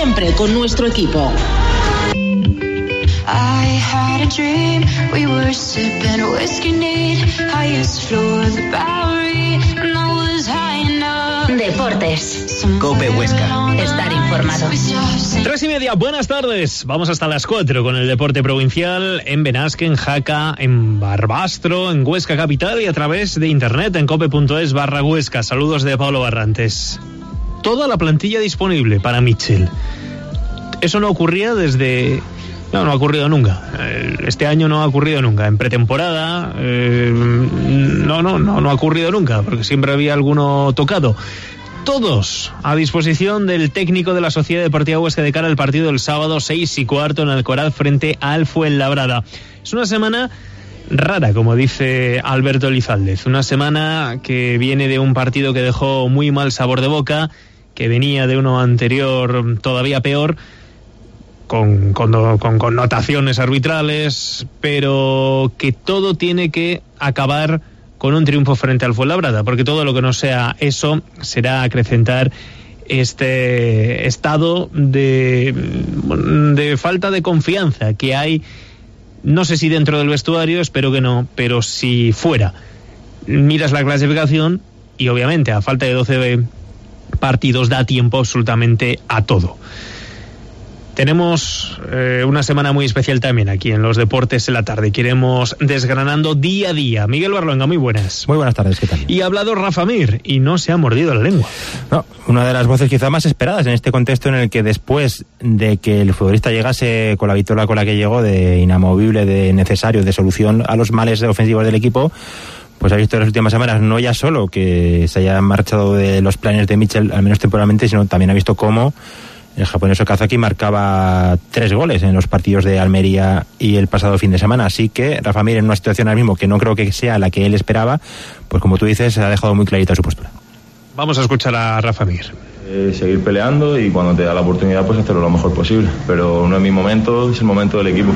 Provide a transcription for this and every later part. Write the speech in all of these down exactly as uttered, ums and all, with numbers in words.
siempre con nuestro equipo. I had a dream, we were sipping whiskey neat, highest floor of the Bowery, and I was high enough. Deportes. Cope Huesca. Estar informado. Tres y media, buenas tardes. Vamos hasta las cuatro con el deporte provincial en Benasque, en Jaca, en Barbastro, en Huesca Capital y a través de internet en cope.es barra Huesca. Saludos de Pablo Barrantes. Toda la plantilla disponible para Mitchell. Eso no ocurría desde... No, no ha ocurrido nunca. Este año no ha ocurrido nunca. En pretemporada, eh, no, no, no, no ha ocurrido nunca, porque siempre había alguno tocado. Todos a disposición del técnico de la Sociedad Deportiva Huesca de cara al partido del sábado seis y cuarto en Alcoraz frente al Fuenlabrada. Es una semana rara, como dice Alberto Elizaldez. Una semana que viene de un partido que dejó muy mal sabor de boca, que venía de uno anterior todavía peor, Con, con, con connotaciones arbitrales, pero que todo tiene que acabar con un triunfo frente al Fuenlabrada, porque todo lo que no sea eso será acrecentar este estado de, de falta de confianza que hay, no sé si dentro del vestuario, espero que no, pero si fuera. Miras la clasificación y obviamente a falta de doce partidos da tiempo absolutamente a todo. Tenemos eh, una semana muy especial también aquí en los Deportes en la Tarde. Queremos desgranando día a día. Miguel Barlonga, muy buenas. Muy buenas tardes, ¿qué tal? Y ha hablado Rafa Mir y no se ha mordido la lengua. No, una de las voces quizá más esperadas en este contexto en el que después de que el futbolista llegase con la victoria con la que llegó, de inamovible, de necesario, de solución a los males ofensivos del equipo, pues ha visto en las últimas semanas no ya solo que se haya marchado de los planes de Mitchell, al menos temporalmente, sino también ha visto cómo el japonés Okazaki marcaba tres goles en los partidos de Almería y el pasado fin de semana. Así que Rafa Mir, en una situación ahora mismo que no creo que sea la que él esperaba, pues como tú dices, ha dejado muy clarita su postura. Vamos a escuchar a Rafa Mir. Eh, seguir peleando y cuando te da la oportunidad pues hacerlo lo mejor posible, pero no es mi momento, es el momento del equipo.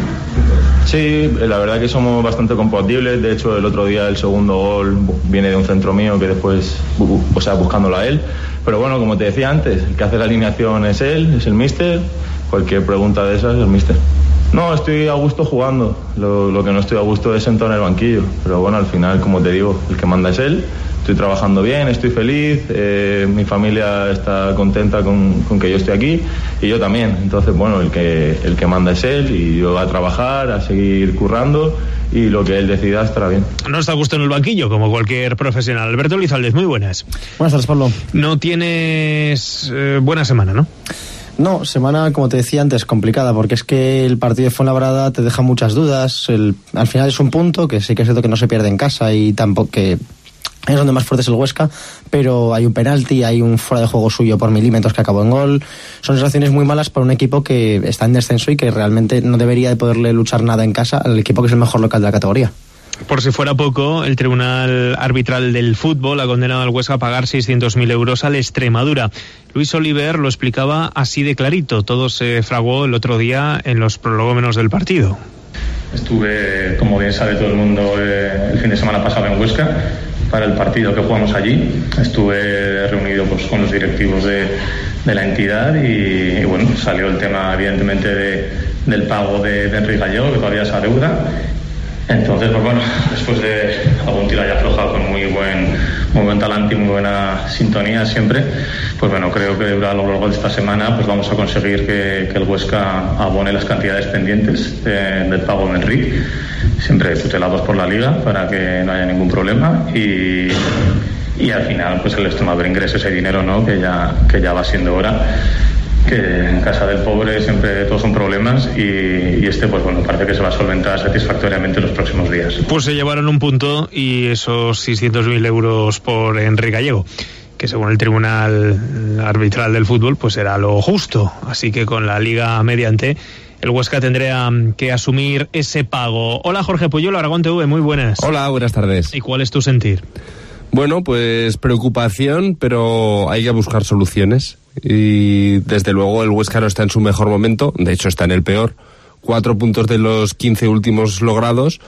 Sí, la verdad que somos bastante compatibles. De hecho, el otro día el segundo gol viene de un centro mío que después, o sea, buscándolo a él. Pero bueno, como te decía antes, el que hace la alineación es él, es el míster. Cualquier pregunta de esas es el míster. No, estoy a gusto jugando. Lo, lo que no estoy a gusto es sentar en el banquillo. Pero bueno, al final, como te digo, el que manda es él. Estoy trabajando bien, estoy feliz, eh, mi familia está contenta con, con que yo esté aquí y yo también. Entonces, bueno, el que, el que manda es él y yo a trabajar, a seguir currando y lo que él decida estará bien. No está a gusto en el banquillo, como cualquier profesional. Alberto Elizaldez, muy buenas. Buenas tardes, Pablo. No tienes eh, buena semana, ¿no? No, semana, como te decía antes, complicada, porque es que el partido de Fuenlabrada te deja muchas dudas. El, al final es un punto, que sí que es cierto que no se pierde en casa y tampoco que es donde más fuerte es el Huesca, pero hay un penalti, hay un fuera de juego suyo por milímetros que acabó en gol. Son sensaciones muy malas para un equipo que está en descenso y que realmente no debería de poderle luchar nada en casa al equipo que es el mejor local de la categoría. Por si fuera poco, el Tribunal Arbitral del Fútbol ha condenado al Huesca a pagar seiscientos mil euros al Extremadura. Luis Oliver lo explicaba así de clarito. Todo se fraguó el otro día en los prolegómenos del partido. Estuve, como bien sabe todo el mundo, eh, el fin de semana pasado en Huesca para el partido que jugamos allí. Estuve reunido pues, con los directivos de, de la entidad y, y bueno, salió el tema evidentemente de, del pago de, de Enrique Gallego, que todavía se adeuda. Entonces, pues bueno, después de algún tira y afloja con muy buen, muy buen talante y muy buena sintonía siempre, pues bueno, creo que a lo largo de esta semana pues vamos a conseguir que, que el Huesca abone las cantidades pendientes de, del pago de Enrique, siempre tutelados por la Liga para que no haya ningún problema y, y al final pues el Extremadura ingrese ese dinero, ¿no? que ya, que ya va siendo hora. Que en casa del pobre siempre todos son problemas y, y este pues bueno parece que se va a solventar satisfactoriamente en los próximos días. Pues se llevaron un punto y esos seiscientos mil euros por Enrique Gallego, que según el Tribunal Arbitral del Fútbol pues era lo justo, así que con la Liga mediante el Huesca tendría que asumir ese pago. Hola Jorge Puyol, Aragón T V, muy buenas. Hola, buenas tardes. ¿Y cuál es tu sentir? Bueno, pues preocupación, pero hay que buscar soluciones. Y desde luego el Huesca no está en su mejor momento, de hecho está en el peor. Cuatro puntos de los quince últimos logrados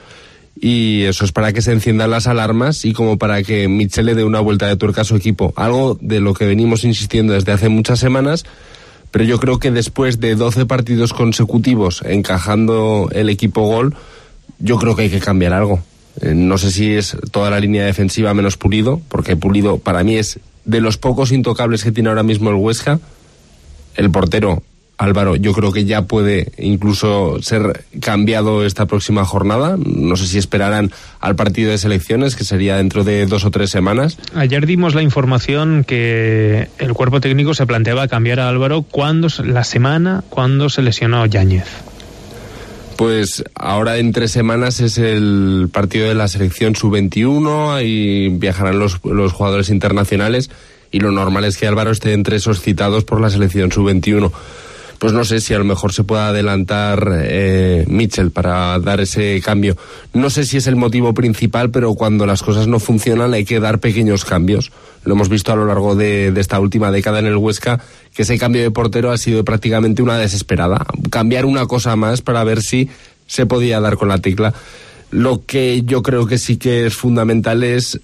y eso es para que se enciendan las alarmas y como para que Mitchell le dé una vuelta de tuerca a su equipo. Algo de lo que venimos insistiendo desde hace muchas semanas, pero yo creo que después de doce partidos consecutivos encajando el equipo gol, yo creo que hay que cambiar algo. Eh, no sé si es toda la línea defensiva menos Pulido, porque Pulido para mí es de los pocos intocables que tiene ahora mismo el Huesca. El portero Álvaro yo creo que ya puede incluso ser cambiado esta próxima jornada. No sé si esperarán al partido de selecciones, que sería dentro de dos o tres semanas. Ayer dimos la información que el cuerpo técnico se planteaba cambiar a Álvaro cuando la semana cuando se lesionó Yáñez. Pues ahora en tres semanas es el partido de la selección sub veintiuno, ahí viajarán los, los jugadores internacionales y lo normal es que Álvaro esté entre esos citados por la selección sub veintiuno. Pues no sé si a lo mejor se pueda adelantar eh, Mitchell para dar ese cambio. No sé si es el motivo principal, pero cuando las cosas no funcionan hay que dar pequeños cambios. Lo hemos visto a lo largo de, de esta última década en el Huesca, que ese cambio de portero ha sido prácticamente una desesperada. Cambiar una cosa más para ver si se podía dar con la tecla. Lo que yo creo que sí que es fundamental es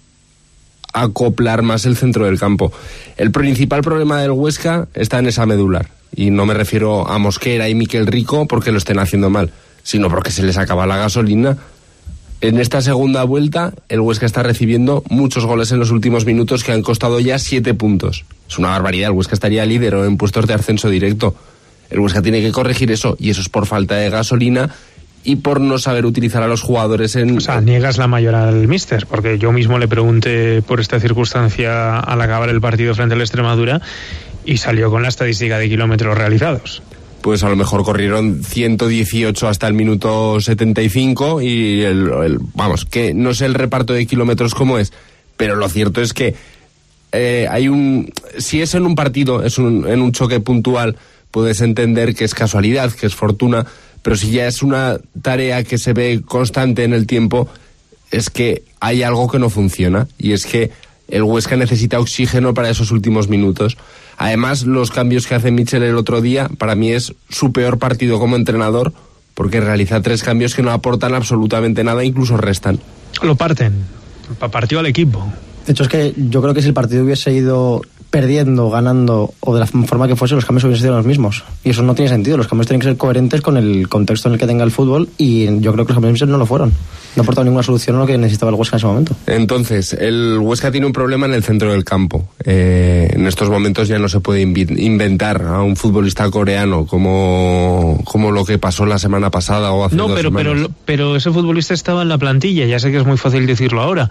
acoplar más el centro del campo. El principal problema del Huesca está en esa medular. Y no me refiero a Mosquera y Miquel Rico porque lo estén haciendo mal, sino porque se les acaba la gasolina. En esta segunda vuelta, el Huesca está recibiendo muchos goles en los últimos minutos que han costado ya siete puntos. Es una barbaridad, el Huesca estaría líder o en puestos de ascenso directo. El Huesca tiene que corregir eso, y eso es por falta de gasolina y por no saber utilizar a los jugadores en... O sea, niegas la mayor al míster, porque yo mismo le pregunté por esta circunstancia al acabar el partido frente al Extremadura y salió con la estadística de kilómetros realizados. Pues a lo mejor corrieron ciento dieciocho hasta el minuto setenta y cinco y el, el vamos, que no sé el reparto de kilómetros cómo es, pero lo cierto es que eh, hay un... Si es en un partido, es un, en un choque puntual, puedes entender que es casualidad, que es fortuna, pero si ya es una tarea que se ve constante en el tiempo, es que hay algo que no funciona, y es que el Huesca necesita oxígeno para esos últimos minutos. Además, los cambios que hace Mitchell el otro día, para mí es su peor partido como entrenador, porque realiza tres cambios que no aportan absolutamente nada, incluso restan. Lo parten, partió al equipo. De hecho, es que yo creo que si el partido hubiese ido perdiendo, ganando o de la forma que fuese, los cambios hubiesen sido los mismos. Y eso no tiene sentido. Los cambios tienen que ser coherentes con el contexto en el que tenga el fútbol, y yo creo que los cambios no lo fueron. No ha aportado ninguna solución a lo que necesitaba el Huesca en ese momento. Entonces, el Huesca tiene un problema en el centro del campo. Eh, en estos momentos ya no se puede invi- inventar a un futbolista coreano como, como lo que pasó la semana pasada o hace no, dos pero, semanas. pero, pero ese futbolista estaba en la plantilla, ya sé que es muy fácil decirlo ahora,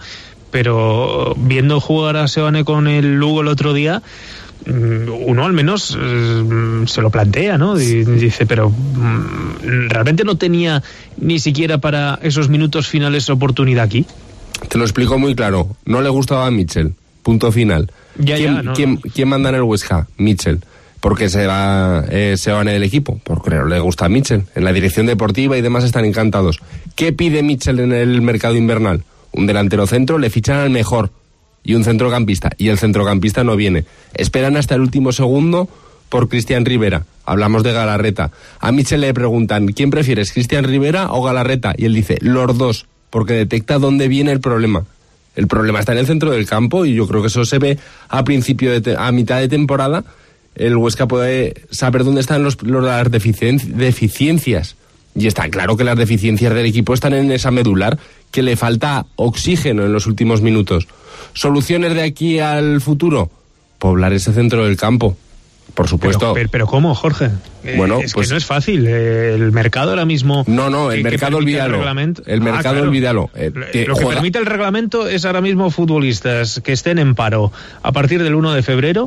pero viendo jugar a Seoane con el Lugo el otro día, uno al menos eh, se lo plantea, ¿no? Y dice, pero mm, ¿realmente no tenía ni siquiera para esos minutos finales oportunidad aquí? Te lo explico muy claro. No le gustaba a Mitchell. Punto final. Ya, ¿Quién, ya, no, ¿quién, no. ¿Quién manda en el Huesca? Mitchell. Porque se va, eh, se van en el equipo. Porque no le gusta a Mitchell. En la dirección deportiva y demás están encantados. ¿Qué pide Mitchell en el mercado invernal? Un delantero centro, le fichan al mejor. Y un centrocampista. Y el centrocampista no viene. Esperan hasta el último segundo por Cristian Rivera. Hablamos de Galarreta. A Mitchell le preguntan, ¿quién prefieres, Cristian Rivera o Galarreta? Y él dice, los dos, porque detecta dónde viene el problema. El problema está en el centro del campo, y yo creo que eso se ve a principio de te- a mitad de temporada. El Huesca puede saber dónde están los, los, las deficien- deficiencias. Y está claro que las deficiencias del equipo están en esa medular, que le falta oxígeno en los últimos minutos. ¿Soluciones de aquí al futuro? Poblar ese centro del campo, por supuesto. Pero, pero, pero ¿cómo, Jorge? Eh, Bueno, es pues- que no es fácil. Eh, el mercado ahora mismo... No, no, el que- que mercado permite olvídalo. reglamento- El Ah, mercado claro. olvídalo. Eh, Lo- te- Lo que juega- permite el reglamento es ahora mismo futbolistas que estén en paro a partir del uno de febrero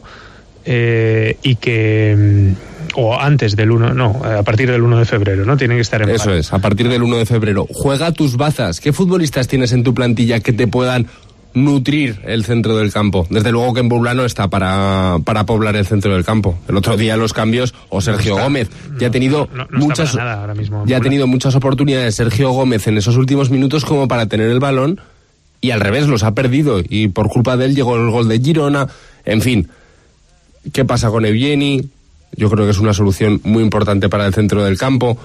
eh, y que... mm, o antes del uno, no, a partir del uno de febrero, ¿no? Tienen que estar en Eso paro. es, a partir del uno de febrero. Juega tus bazas. ¿Qué futbolistas tienes en tu plantilla que te puedan nutrir el centro del campo? Desde luego que en Bublano está para, para poblar el centro del campo. El otro día los cambios, o Sergio está, Gómez, no, ya ha tenido no, no está muchas para nada ahora mismo en ya ha Bublano. tenido muchas oportunidades Sergio Gómez en esos últimos minutos como para tener el balón, y al revés los ha perdido, y por culpa de él llegó el gol de Girona. En fin, ¿qué pasa con Eugeni? Yo creo que es una solución muy importante para el centro del campo.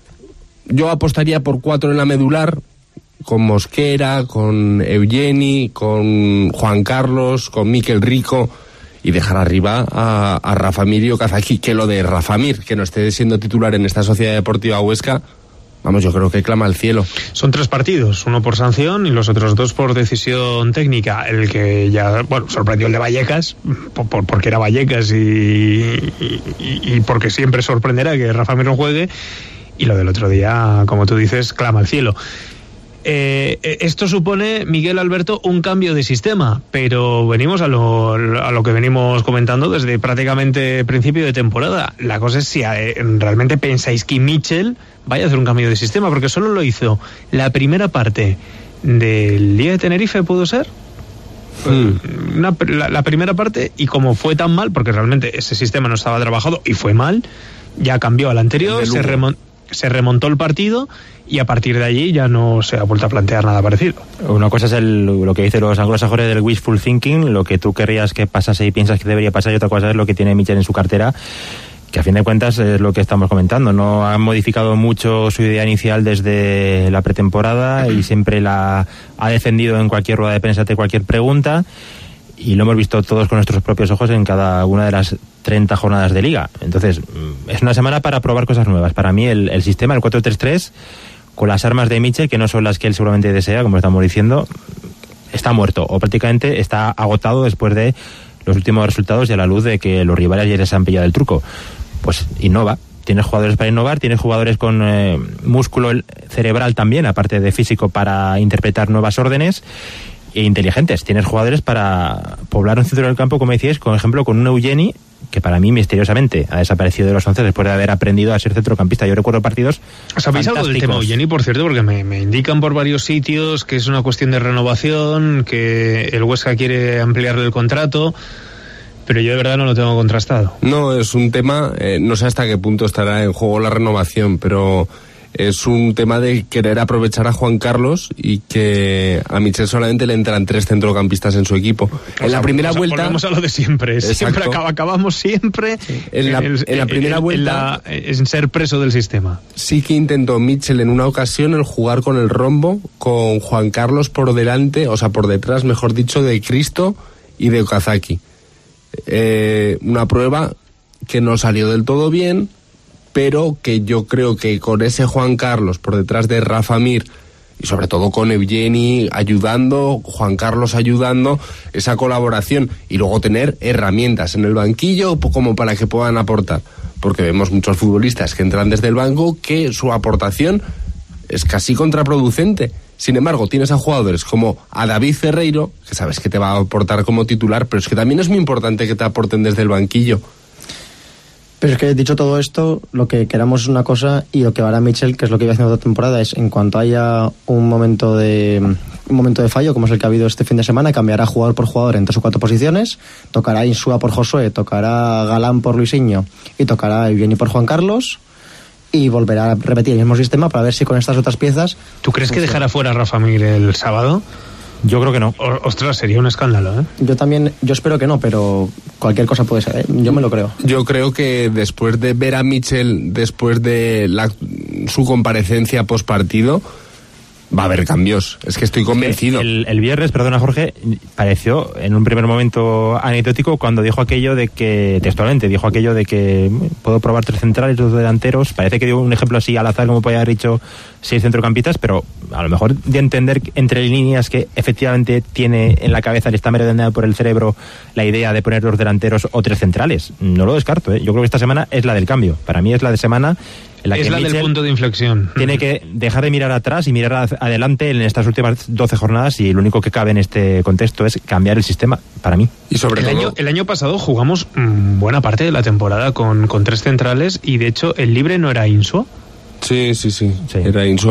Yo apostaría por cuatro en la medular, con Mosquera, con Eugeni, con Juan Carlos, con Miquel Rico, y dejar arriba a, a Rafa Mir y Okazaki, que lo de Rafa Mir, que no esté siendo titular en esta Sociedad Deportiva Huesca, vamos, yo creo que clama al cielo. Son tres partidos, uno por sanción y los otros dos por decisión técnica. El que ya, bueno, sorprendió el de Vallecas, por, por, porque era Vallecas y, y, y porque siempre sorprenderá que Rafa Mir no juegue, y lo del otro día, como tú dices, clama al cielo. Eh, esto supone, Miguel Alberto, un cambio de sistema, pero venimos a lo, a lo que venimos comentando desde prácticamente principio de temporada. La cosa es si eh, realmente pensáis que Mitchell vaya a hacer un cambio de sistema, porque solo lo hizo la primera parte del día de Tenerife, ¿pudo ser? Mm. Una, la, la primera parte, y como fue tan mal, porque realmente ese sistema no estaba trabajado y fue mal, ya cambió al anterior, se remontó. Se remontó el partido y a partir de allí ya no se ha vuelto a plantear nada parecido. Una cosa es el, lo que dicen los anglosajones del wishful thinking, lo que tú querrías que pasase y piensas que debería pasar, y otra cosa es lo que tiene Mitchell en su cartera, que a fin de cuentas es lo que estamos comentando. No ha modificado mucho su idea inicial desde la pretemporada y siempre la ha defendido en cualquier rueda de prensa ante cualquier pregunta, y lo hemos visto todos con nuestros propios ojos en cada una de las treinta jornadas de liga. Entonces, es una semana para probar cosas nuevas. Para mí el, el sistema, el cuatro tres tres, con las armas de Mitchell, que no son las que él seguramente desea, como estamos diciendo, está muerto, o prácticamente está agotado después de los últimos resultados y a la luz de que los rivales ya les han pillado el truco. Pues innova. Tienes jugadores para innovar, tienes jugadores con eh, músculo cerebral también, aparte de físico, para interpretar nuevas órdenes, e inteligentes. Tienes jugadores para poblar un centro del campo, como decíais, por ejemplo, con un Eugeni, que para mí misteriosamente ha desaparecido de los once después de haber aprendido a ser centrocampista. Yo recuerdo partidos ¿Sabéis algo del tema Eugeni, por cierto? Porque me, me indican por varios sitios que es una cuestión de renovación, que el Huesca quiere ampliarle el contrato, pero yo de verdad no lo tengo contrastado. No, es un tema, eh, no sé hasta qué punto estará en juego la renovación, pero es un tema de querer aprovechar a Juan Carlos y que a Mitchell solamente le entran tres centrocampistas en su equipo. O en sea, la primera vuelta... Volvemos a lo de siempre. Siempre acaba, acabamos siempre sí. en, la, el, en la primera en, vuelta... En, la, en ser preso del sistema. Sí que intentó Mitchell en una ocasión el jugar con el rombo, con Juan Carlos por delante, o sea, por detrás, mejor dicho, de Cristo y de Okazaki. Eh, una prueba que no salió del todo bien, pero que yo creo que con ese Juan Carlos por detrás de Rafa Mir, y sobre todo con Eugeni ayudando, Juan Carlos ayudando, esa colaboración, y luego tener herramientas en el banquillo como para que puedan aportar, porque vemos muchos futbolistas que entran desde el banco que su aportación es casi contraproducente. Sin embargo, tienes a jugadores como a David Ferreiro, que sabes que te va a aportar como titular, pero es que también es muy importante que te aporten desde el banquillo. Pero es que, dicho todo esto, lo que queramos es una cosa, y lo que hará Mitchell, que es lo que iba haciendo toda temporada, es en cuanto haya un momento de un momento de fallo, como es el que ha habido este fin de semana, cambiará jugador por jugador en tres o cuatro posiciones, tocará Insúa por Josué, tocará Galán por Luisinho y tocará Eugeni por Juan Carlos, y volverá a repetir el mismo sistema para ver si con estas otras piezas... ¿Tú crees que dejará fuera a Rafa Mir el sábado? Yo creo que no. O, ostras, sería un escándalo, ¿eh? Yo también, yo espero que no, pero cualquier cosa puede ser, ¿eh? Yo me lo creo. Yo creo que después de ver a Mitchell, después de la, su comparecencia post partido, va a haber cambios. Es que estoy convencido. El, el viernes, perdona Jorge, pareció en un primer momento anecdótico cuando dijo aquello de que, textualmente, dijo aquello de que puedo probar tres centrales, dos delanteros. Parece que dio un ejemplo así al azar, como podía haber dicho seis centrocampistas, pero a lo mejor de entender entre líneas que efectivamente tiene en la cabeza, le está merodeando por el cerebro la idea de poner dos delanteros o tres centrales. No lo descarto, ¿eh? Yo creo que esta semana es la del cambio. Para mí es la de semana en la es que la Mitchell del punto de inflexión. Tiene que dejar de mirar atrás y mirar adelante en estas últimas doce jornadas, y lo único que cabe en este contexto es cambiar el sistema, para mí. Y sobre el todo... año, el año pasado jugamos mmm, buena parte de la temporada con, con tres centrales, y de hecho el libre no era Insua. Sí, sí, sí, sí. Era Insua.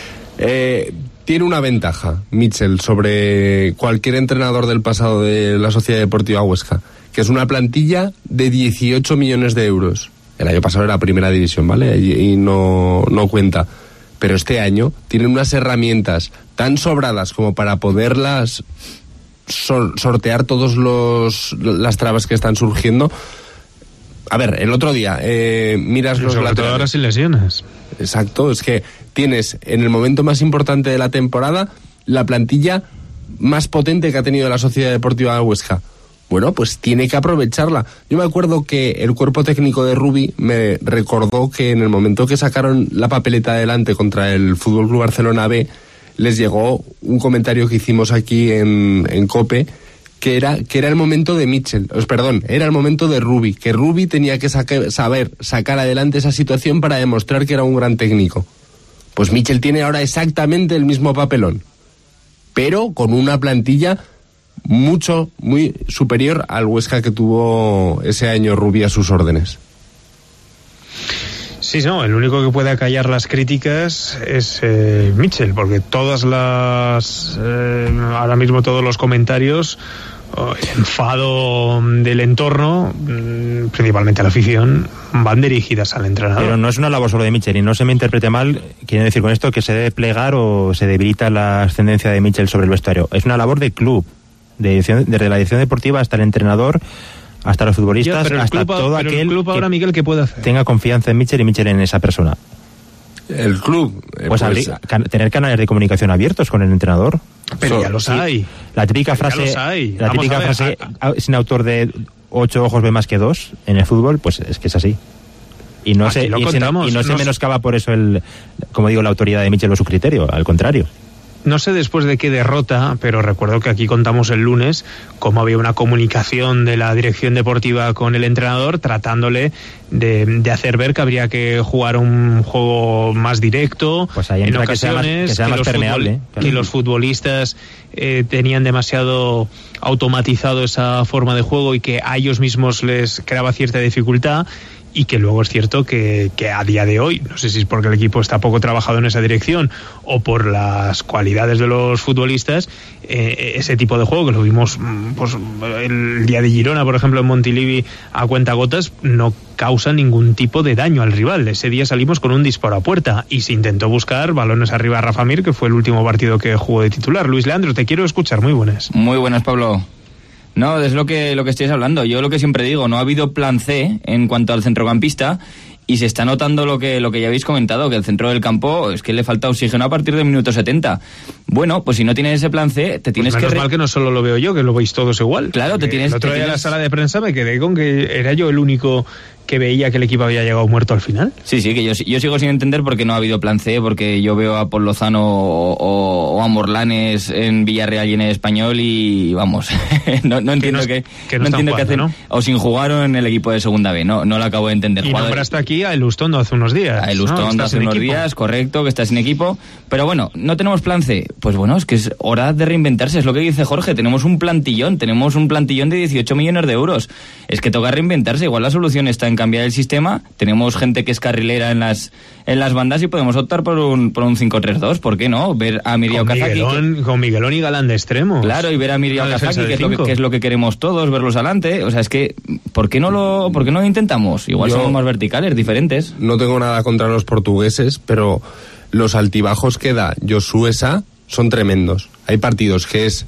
Eh, tiene una ventaja Mitchell sobre cualquier entrenador del pasado de la Sociedad Deportiva Huesca, que es una plantilla de dieciocho millones de euros. El año pasado era primera división, ¿vale? Y, y no, no cuenta. Pero este año tienen unas herramientas tan sobradas como para poderlas sor- sortear todos los las trabas que están surgiendo. A ver, el otro día, eh, miras los laterales. Sobre todo ahora sin lesiones. Exacto, es que tienes en el momento más importante de la temporada la plantilla más potente que ha tenido la Sociedad Deportiva de Huesca. bueno, pues tiene que aprovecharla. Yo me acuerdo que el cuerpo técnico de Rubi me recordó que en el momento que sacaron la papeleta adelante contra el F C Barcelona B, les llegó un comentario que hicimos aquí en, en COPE, que era que era el momento de Mitchell, pues, perdón, era el momento de Rubi, que Rubi tenía que saque, saber sacar adelante esa situación para demostrar que era un gran técnico. Pues Mitchell tiene ahora exactamente el mismo papelón, pero con una plantilla mucho, muy superior al Huesca que tuvo ese año Rubi a sus órdenes. Sí, no, el único que puede acallar las críticas es eh, Mitchell, porque todas las, eh, ahora mismo todos los comentarios, oh, el enfado del entorno, principalmente a la afición, van dirigidas al entrenador. Pero no es una labor solo de Mitchell, y no se me interprete mal, quiero decir con esto que se debe plegar o se debilita la ascendencia de Mitchell sobre el vestuario. Es una labor de club, de edición, desde la dirección deportiva hasta el entrenador, hasta los futbolistas, ya, hasta club, todo pero aquel el club ahora, que Miguel, ¿qué puede hacer? Tenga confianza en Mitchell y Mitchell en esa persona. El club eh, pues, pues abrir, can, tener canales de comunicación abiertos con el entrenador. Pero so, ya los sí, hay. La típica pero frase, hay. la Vamos típica frase a, a, sin autor de ocho ojos ve más que dos en el fútbol, pues es que es así. Y no se y, se, y no se nos... menoscaba por eso el, como digo, la autoridad de Mitchell o su criterio, al contrario. No sé después de qué derrota, pero recuerdo que aquí contamos el lunes cómo había una comunicación de la dirección deportiva con el entrenador tratándole de, de hacer ver que habría que jugar un juego más directo, pues ahí en ocasiones, que, sea más, que, sea que, más los, permeable, futbol, claro. que los futbolistas eh, tenían demasiado automatizado esa forma de juego y que a ellos mismos les creaba cierta dificultad. Y que luego es cierto que, que a día de hoy, no sé si es porque el equipo está poco trabajado en esa dirección o por las cualidades de los futbolistas, eh, ese tipo de juego que lo vimos pues, el día de Girona, por ejemplo, en Montilivi a cuentagotas, no causa ningún tipo de daño al rival. Ese día salimos con un disparo a puerta y se intentó buscar balones arriba a Rafa Mir, que fue el último partido que jugó de titular. Luis Leandro, te quiero escuchar. Muy buenas. Muy buenas, Pablo. No, es lo que lo que estáis hablando. Yo lo que siempre digo, no ha habido plan C en cuanto al centrocampista y se está notando lo que lo que ya habéis comentado, que el centro del campo es que le falta oxígeno a partir del minuto setenta. Bueno, pues si no tienes ese plan C, te tienes pues menos que... Re... mal que no solo lo veo yo, que lo veis todos igual. Claro, te tienes... El otro te día tienes... en la sala de prensa me quedé con que era yo el único que veía que el equipo había llegado muerto al final. Sí, sí, que yo, yo sigo sin entender por qué no ha habido plan C, porque yo veo a Paul Lozano o, o, o a Morlanes en Villarreal y en el Español y vamos, no, no entiendo que, qué que no, no entiendo qué hacen, ¿no? O sin jugar en el equipo de segunda B, no, no lo acabo de entender. Y nombraste aquí a Elustondo hace unos días. A Elustondo ¿no? hace unos equipo. días, correcto, que está sin equipo, pero bueno, no tenemos plan C, pues bueno, es que es hora de reinventarse, es lo que dice Jorge, tenemos un plantillón, tenemos un plantillón de dieciocho millones de euros, es que toca reinventarse, igual la solución está en cambiar el sistema. Tenemos gente que es carrilera en las en las bandas y podemos optar por un por un cinco tres dos, ¿por qué no? Ver a Miria Okazaki. Que... Con Miguelón y Galán de extremos. Claro, y ver a Miria Okazaki, que es, lo que, que es lo que queremos todos, verlos adelante. O sea, es que, ¿por qué no lo, por qué no lo intentamos? Igual Yo somos más verticales, diferentes. No tengo nada contra los portugueses, pero los altibajos que da Josué Sá son tremendos. Hay partidos que es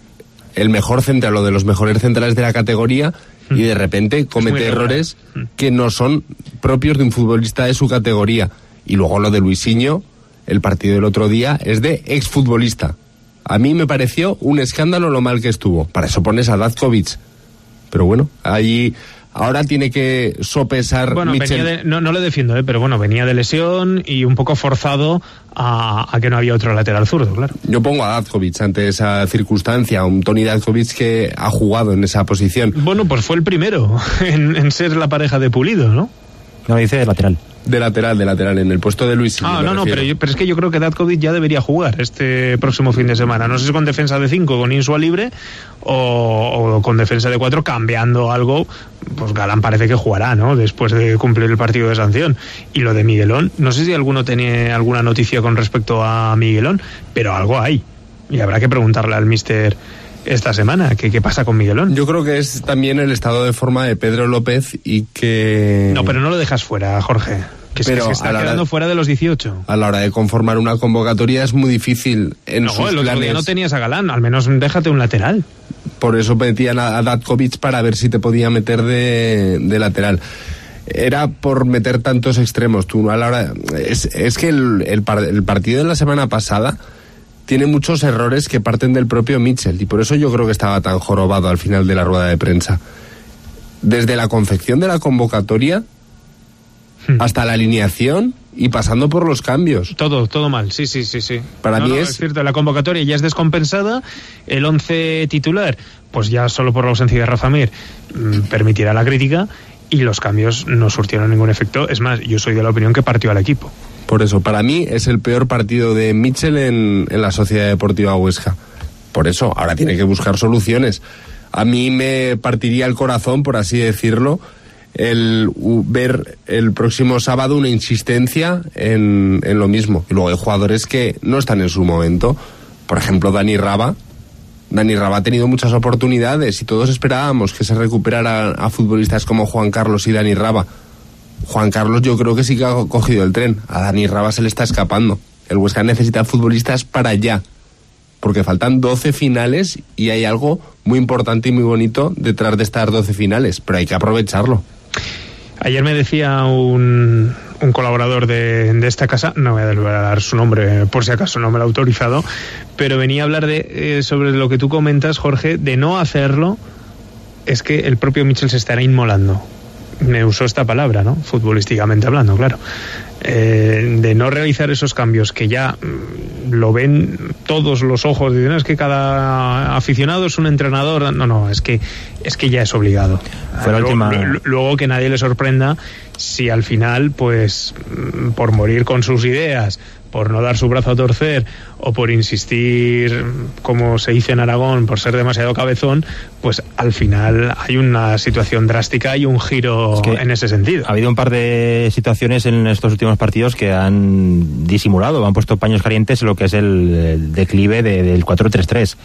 el mejor central o de los mejores centrales de la categoría y de repente comete errores que no son propios de un futbolista de su categoría. Y luego lo de Luisinho, el partido del otro día, es de exfutbolista. A mí me pareció un escándalo lo mal que estuvo. Para eso pones a Dazkovic. Pero bueno, ahí ahora tiene que sopesar bueno, Mitchell. Venía de, no, no le defiendo, ¿eh? Pero bueno, venía de lesión y un poco forzado a, a que no había otro lateral zurdo, claro. Yo pongo a Dazkovic ante esa circunstancia, un Toni Dazkovic que ha jugado en esa posición. Bueno, pues fue el primero en, en ser la pareja de Pulido, ¿no? No, dice de lateral. De lateral, de lateral, en el puesto de Luis. Ah, no, no, pero, yo, pero es que yo creo que Dazkovic ya debería jugar este próximo fin de semana. No sé si con defensa de cinco, con Insua libre, o, o con defensa de cuatro, cambiando algo. Pues Galán parece que jugará, ¿no? Después de cumplir el partido de sanción. Y lo de Miguelón, no sé si alguno tiene alguna noticia con respecto a Miguelón, pero algo hay. Y habrá que preguntarle al míster esta semana, ¿qué, qué pasa con Miguelón? Yo creo que es también el estado de forma de Pedro López y que... No, pero no lo dejas fuera, Jorge. Que, es, que se está quedando de, fuera de los dieciocho. A la hora de conformar una convocatoria es muy difícil en no, sus el otro planes. Día no tenías a Galán, al menos déjate un lateral. Por eso metían a, a Dazkovic para ver si te podía meter de, de lateral. Era por meter tantos extremos. Tú a la hora... Es, es que el, el, par, el partido de la semana pasada... tiene muchos errores que parten del propio Mitchell, y por eso yo creo que estaba tan jorobado al final de la rueda de prensa. Desde la confección de la convocatoria hmm. hasta la alineación y pasando por los cambios. Todo, todo mal, sí, sí, sí, sí. Para no, mí no, es... es cierto, la convocatoria ya es descompensada, el once titular, pues ya solo por la ausencia de Rafa Mir, mmm, permitirá la crítica, y los cambios no surtieron ningún efecto. Es más, yo soy de la opinión que partió al equipo. Por eso, para mí es el peor partido de Mitchell en, en la Sociedad Deportiva Huesca. Por eso, ahora tiene que buscar soluciones. A mí me partiría el corazón, por así decirlo, el uh, ver el próximo sábado una insistencia en, en lo mismo. Y luego hay jugadores que no están en su momento. Por ejemplo, Dani Raba. Dani Raba ha tenido muchas oportunidades y todos esperábamos que se recuperara a futbolistas como Juan Carlos y Dani Raba. Juan Carlos yo creo que sí que ha cogido el tren. A Dani Raba se le está escapando. El Huesca necesita futbolistas para allá, porque faltan doce finales y hay algo muy importante y muy bonito detrás de estas doce finales, pero hay que aprovecharlo. Ayer me decía un, un colaborador de, de esta casa, no voy a dar su nombre por si acaso no me lo ha autorizado, pero venía a hablar de eh, sobre lo que tú comentas, Jorge, de no hacerlo, es que el propio Mitchell se estará inmolando. Me usó esta palabra, ¿no? Futbolísticamente hablando, claro. Eh, de no realizar esos cambios que ya mm, lo ven todos los ojos, dicen, no, es que cada aficionado es un entrenador. No, no, es que es que ya es obligado. Fue la luego, última... l- luego que nadie le sorprenda si al final, pues, mm, por morir con sus ideas, por no dar su brazo a torcer o por insistir, como se dice en Aragón, por ser demasiado cabezón, pues al final hay una situación drástica y un giro es que en ese sentido. Ha habido un par de situaciones en estos últimos partidos que han disimulado, han puesto paños calientes en lo que es el, el declive de, del cuatro tres tres.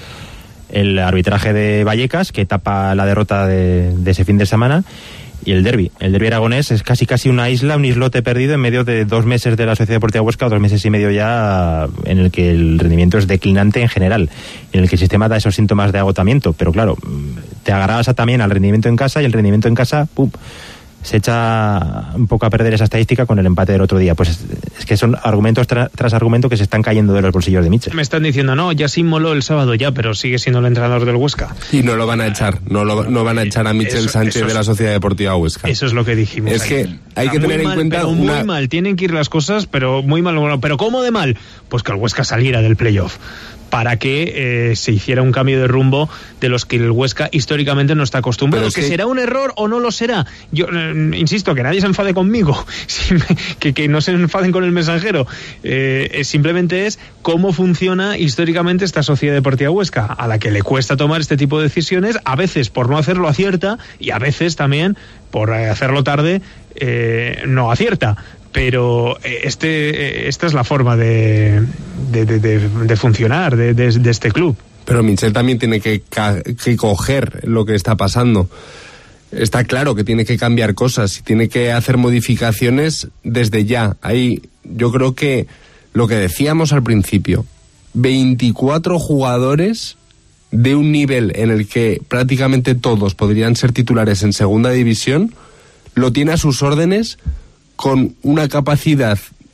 El arbitraje de Vallecas, que tapa la derrota de, de ese fin de semana, y el derbi. El derbi aragonés es casi casi una isla, un islote perdido en medio de dos meses de la Sociedad Deportiva Huesca, o dos meses y medio ya, en el que el rendimiento es declinante en general, en el que el sistema da esos síntomas de agotamiento. Pero claro, te agarras también al rendimiento en casa, y el rendimiento en casa, ¡pum!, se echa un poco a perder esa estadística con el empate del otro día. Pues es, es que son argumentos tra- tras argumento que se están cayendo de los bolsillos de Mitchell. Me están diciendo, no, ya se inmoló el sábado ya, pero sigue siendo el entrenador del Huesca. Y no lo van a echar, no, lo, no van a echar a Mitchell eso, Sánchez eso es, de la Sociedad Deportiva Huesca. Eso es lo que dijimos. Es ahí. que hay que muy tener mal, en cuenta pero una... muy mal, tienen que ir las cosas, pero muy mal. Bueno, pero ¿cómo de mal? Pues que el Huesca saliera del playoff, para que eh, se hiciera un cambio de rumbo de los que el Huesca históricamente no está acostumbrado. Es que, que será un error o no lo será. Yo eh, insisto, que nadie se enfade conmigo, que, que no se enfaden con el mensajero. Eh, simplemente es cómo funciona históricamente esta Sociedad Deportiva Huesca, a la que le cuesta tomar este tipo de decisiones, a veces por no hacerlo acierta, y a veces también por hacerlo tarde eh, no acierta. Pero este esta es la forma de, de, de, de, de funcionar de, de, de este club. Pero Mitchell también tiene que, que coger lo que está pasando. Está claro que tiene que cambiar cosas y tiene que hacer modificaciones desde ya. Ahí yo creo que lo que decíamos al principio, veinticuatro jugadores de un nivel en el que prácticamente todos podrían ser titulares en segunda división, lo tiene a sus órdenes, con una capacidad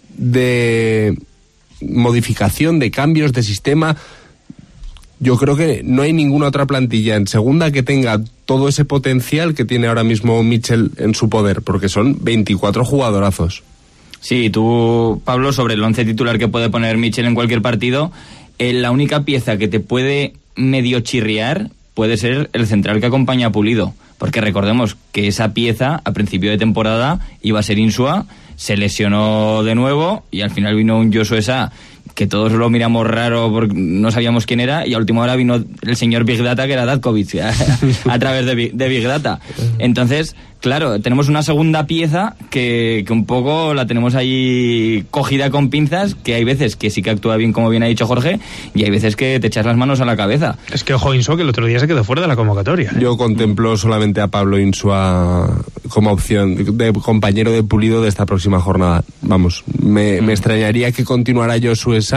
de modificación, de cambios de sistema. Yo creo que no hay ninguna otra plantilla en segunda que tenga todo ese potencial que tiene ahora mismo Mitchell en su poder, porque son veinticuatro jugadorazos. Sí, tú, Pablo, sobre el once titular que puede poner Mitchell en cualquier partido, eh, la única pieza que te puede medio chirriar puede ser el central que acompaña a Pulido, porque recordemos que esa pieza a principio de temporada iba a ser Insua, se lesionó de nuevo y al final vino un Josué Sá que todos lo miramos raro porque no sabíamos quién era, y a última hora vino el señor Big Data, que era Datkovic, a, a través de Big, de Big Data. Entonces, claro, tenemos una segunda pieza que, que un poco la tenemos ahí cogida con pinzas, que hay veces que sí que actúa bien, como bien ha dicho Jorge, y hay veces que te echas las manos a la cabeza. Es que ojo, Insua, que el otro día se quedó fuera de la convocatoria, ¿eh? Yo contemplo solamente a Pablo Insua como opción de compañero de Pulido de esta próxima jornada. Vamos, me, me extrañaría que continuara Josué Sá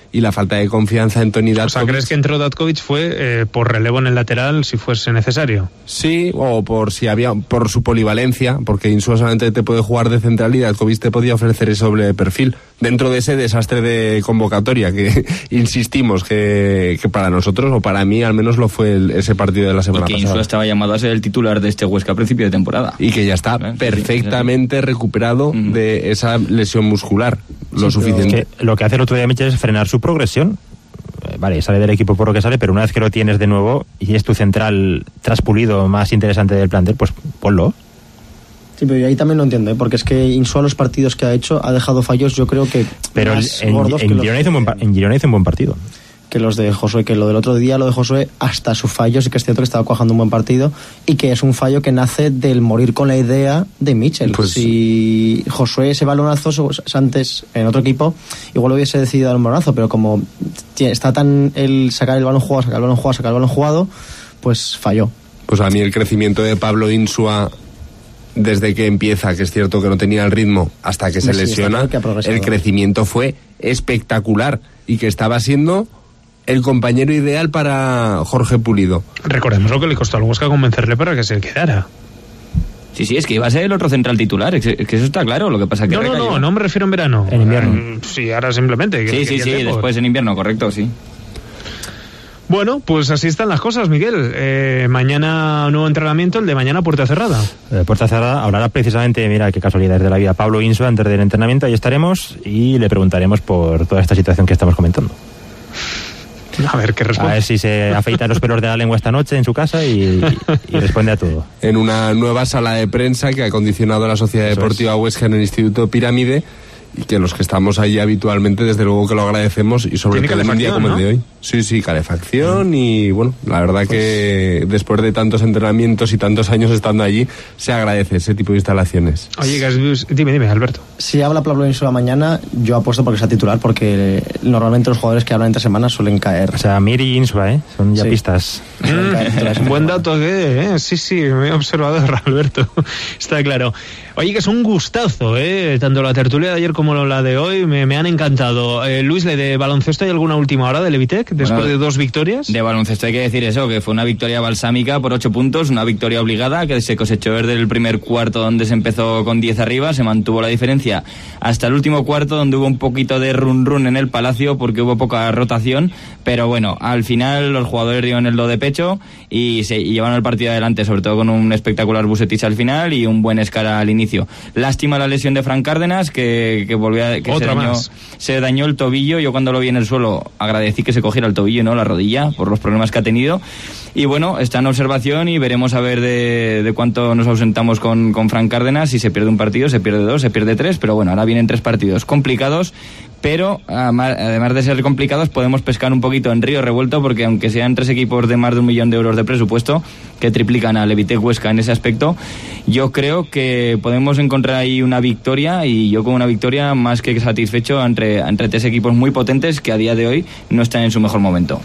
y la falta de confianza en Toni Datkovic. O sea, ¿crees que entró Datkovic fue eh, por relevo en el lateral si fuese necesario? Sí, o por si había por su polivalencia, porque Insua solamente te puede jugar de central y Datkovic te podía ofrecer ese doble perfil dentro de ese desastre de convocatoria que insistimos que, que para nosotros, o para mí al menos lo fue el, ese partido de la semana y que pasada. Insua estaba llamado a ser el titular de este Huesca a principio de temporada. Y que ya está ¿Eh? perfectamente sí, sí, sí. recuperado mm. de esa lesión muscular, lo sí, suficiente. Es que lo que hace el otro día Michel es frenar su progresión. Vale, sale del equipo por lo que sale, pero una vez que lo tienes de nuevo y es tu central traspulido más interesante del plantel, pues ponlo. Sí, pero yo ahí también lo entiendo, ¿eh? Porque es que Insua los partidos que ha hecho ha dejado fallos, yo creo que pero más en, gordos en, que en, Girona hizo un buen, en Girona hizo un buen partido. Que los de Josué, que lo del otro día, lo de Josué, hasta su fallo, sí que es cierto que estaba cuajando un buen partido y que es un fallo que nace del morir con la idea de Michel. Pues si Josué ese balonazo antes en otro equipo, igual hubiese decidido dar un balonazo, pero como está tan el sacar el balón jugado, sacar el balón jugado, sacar el balón jugado, pues falló. Pues a mí el crecimiento de Pablo Insua desde que empieza, que es cierto que no tenía el ritmo, hasta que se sí, lesiona, que el crecimiento fue espectacular y que estaba siendo el compañero ideal para Jorge Pulido. Recordemos lo que le costó al Huesca convencerle para que se quedara. Sí, sí, es que iba a ser el otro central titular, es que eso está claro, lo que pasa que No, recayó. no, no, no me refiero en verano. En invierno. Sí, ahora simplemente. Sí, sí, sí, después en invierno, correcto, sí. Bueno, pues así están las cosas, Miguel. Eh, mañana nuevo entrenamiento, el de mañana puerta cerrada. Eh, puerta cerrada, hablará precisamente, mira qué casualidades de la vida, Pablo Insua antes del entrenamiento, ahí estaremos y le preguntaremos por toda esta situación que estamos comentando. A ver qué responde. A ver si se afeita los pelos de la lengua esta noche en su casa y, y responde a todo. En una nueva sala de prensa que ha acondicionado la Sociedad Eso Deportiva es. Huesca en el Instituto Pirámide, y que los que estamos allí habitualmente, desde luego que lo agradecemos, y sobre todo en un día como ¿no? el de hoy. Sí, sí, calefacción, y bueno, la verdad pues... que después de tantos entrenamientos y tantos años estando allí, se agradece ese tipo de instalaciones. Oye, dime, dime, Alberto. Si habla Pablo Insua mañana, yo apuesto porque sea titular, porque normalmente los jugadores que hablan entre semanas suelen caer. O sea, Mir y Insua, ¿eh? Son ya sí. pistas. Mm, buen dato, ¿eh? Sí, sí, me he observado, Alberto. Está claro. Oye, que es un gustazo, ¿eh? Tanto la tertulia de ayer como la de hoy me, me han encantado. Eh, Luis, ¿le de baloncesto hay alguna última hora de Levitec después bueno, de dos victorias? De baloncesto hay que decir eso, que fue una victoria balsámica por ocho puntos, una victoria obligada que se cosechó desde el primer cuarto donde se empezó con diez arriba, se mantuvo la diferencia hasta el último cuarto donde hubo un poquito de run run en el Palacio porque hubo poca rotación, pero bueno, al final los jugadores dieron el do de pecho y se y llevaron el partido adelante, sobre todo con un espectacular Vucetich al final y un buen Escara al inicio. Lástima la lesión de Fran Cárdenas que, que volvió a, que se dañó, se dañó el tobillo. Yo cuando lo vi en el suelo agradecí que se cogiera el tobillo, no la rodilla, por los problemas que ha tenido. Y bueno, está en observación y veremos a ver de, de cuánto nos ausentamos con, con Fran Cárdenas. Si se pierde un partido, se pierde dos, se pierde tres, pero bueno, ahora vienen tres partidos complicados, pero además de ser complicados podemos pescar un poquito en río revuelto, porque aunque sean tres equipos de más de un millón de euros de presupuesto que triplican a Levitec Huesca en ese aspecto, yo creo que podemos encontrar ahí una victoria, y yo con una victoria más que satisfecho entre, entre tres equipos muy potentes que a día de hoy no están en su mejor momento.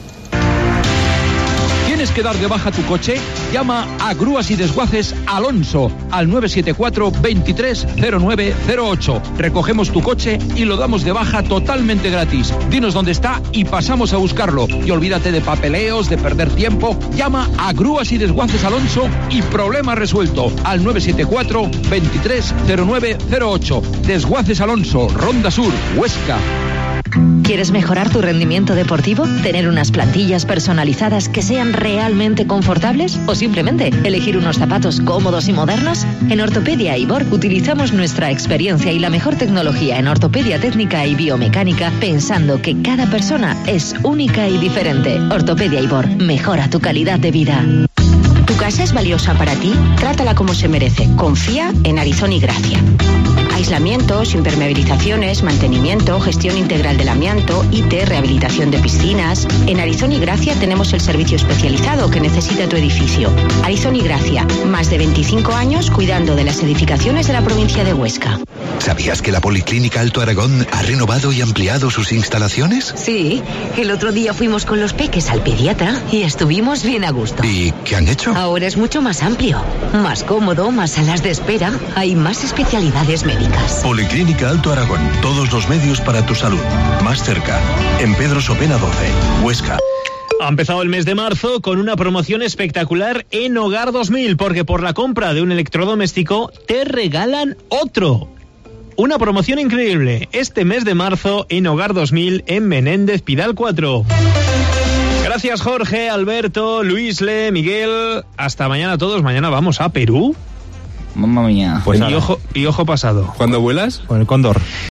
¿Tienes que dar de baja tu coche? Llama a Grúas y Desguaces Alonso al nueve siete cuatro, veintitrés, cero nueve cero ocho. Recogemos tu coche y lo damos de baja totalmente gratis. Dinos dónde está y pasamos a buscarlo. Y olvídate de papeleos, de perder tiempo. Llama a Grúas y Desguaces Alonso y problema resuelto al nueve siete cuatro, veintitrés, cero nueve cero ocho. Desguaces Alonso, Ronda Sur, Huesca. ¿Quieres mejorar tu rendimiento deportivo? ¿Tener unas plantillas personalizadas que sean realmente confortables? ¿O simplemente elegir unos zapatos cómodos y modernos? En Ortopedia Ibor utilizamos nuestra experiencia y la mejor tecnología en ortopedia técnica y biomecánica, pensando que cada persona es única y diferente. Ortopedia Ibor, mejora tu calidad de vida. ¿Tu casa es valiosa para ti? Trátala como se merece. Confía en Arizón y Gracia. Aislamientos, impermeabilizaciones, mantenimiento, gestión integral del amianto, I T, rehabilitación de piscinas. En Arizón y Gracia tenemos el servicio especializado que necesita tu edificio. Arizón y Gracia, más de veinticinco años cuidando de las edificaciones de la provincia de Huesca. ¿Sabías que la Policlínica Alto Aragón ha renovado y ampliado sus instalaciones? Sí, el otro día fuimos con los peques al pediatra y estuvimos bien a gusto. ¿Y qué han hecho? Ahora es mucho más amplio, más cómodo, más salas de espera, hay más especialidades médicas. Policlínica Alto Aragón, todos los medios para tu salud. Más cerca, en Pedro Sopena doce, Huesca. Ha empezado el mes de marzo con una promoción espectacular en Hogar dos mil, porque por la compra de un electrodoméstico te regalan otro. Una promoción increíble este mes de marzo en Hogar dos mil en Menéndez Pidal cuatro. Gracias Jorge, Alberto, Luisle, Miguel. Hasta mañana a todos. Mañana vamos a Perú. Mamma mía. Pues y, ojo, y ojo pasado. ¿Cuándo vuelas? Con el cóndor.